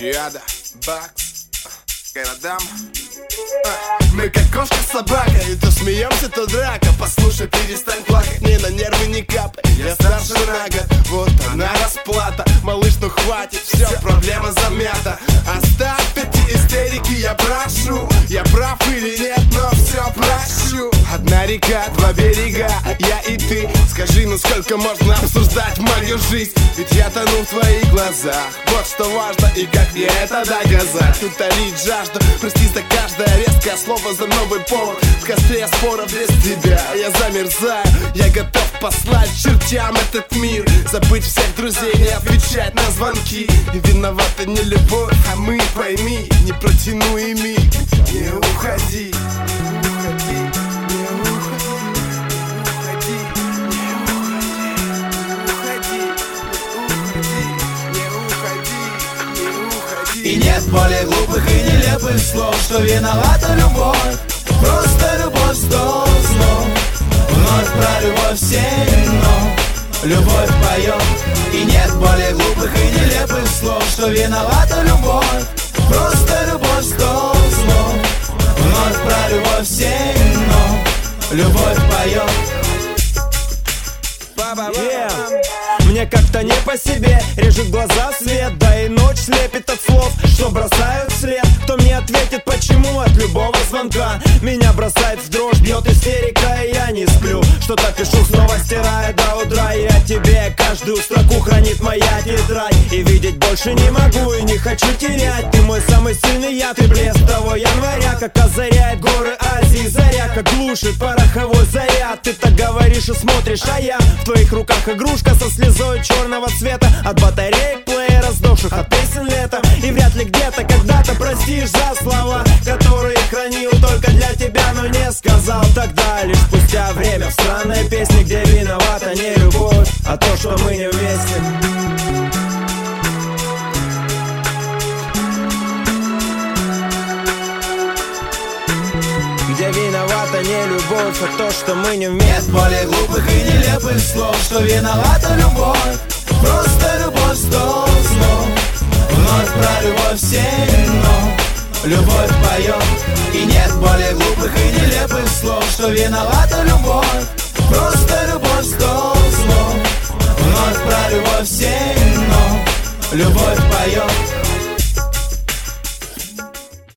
Чиада, Бакс, Карадам. Мы как кошка с собакой, то смеемся, то драка. Послушай, перестань плакать, мне на нервы не капай. Я старше на год, вот она расплата. Малыш, ну хватит, все, проблема замята. Оставь эти истерики, я прошу. Я прав или нет, но все прощу. Одна река, два берега, я и ты. Скажи, ну сколько можно обсуждать мою жизнь? Ведь я тону в твоих глазах. Вот что важно и как мне это доказать. Утолить жажду, прости за каждое резкое слово, за новый повод. В костре споров без тебя я замерзаю. Я готов послать чертям этот мир. Забыть всех друзей, не отвечать на звонки. И виновата не любовь, а мы, пойми, не протяну и миг. Не уходи. И нет более глупых и нелепых слов, что виновата любовь. Просто любовь сто слов. Вновь про любовь семь, любовь поет. И нет более глупых и нелепых слов, что виновата любовь. Просто любовь сто слов. Вновь про любовь семь, любовь поет. Мне как-то не по себе, режет глаза свет, да и ночь слепит от слов, что бросают вслед. Кто мне ответит, почему от любого звонка меня бросает в дрожь, бьет истерика, и я не сплю. Что-то пишу, снова стираю до утра, и о тебе каждую строку хранит моя тетрадь. И видеть больше не могу и не хочу терять. Ты мой самый сильный яд, и блеск того января, как озаряет горы Азии заря, как глушит пороховой заряд. Ты так говоришь и смотришь, а я в твоих руках игрушка со слезой черного цвета. От батареек плеера, сдохших от песен лета. И вряд ли где-то когда-то простишь за слова, которые хранил только для тебя, но не сказал тогда. Лишь спустя время в странной песне, где виновата не любовь, а то, что мы не вместе. Где виновата не любовь, а то, что мы не вместе. Нет более глупых и нелепых слов, что виновата любовь. Просто любовь сто слов. Вновь про любовь семь, любовь поет. И нет более глупых и нелепых слов, что виновата любовь.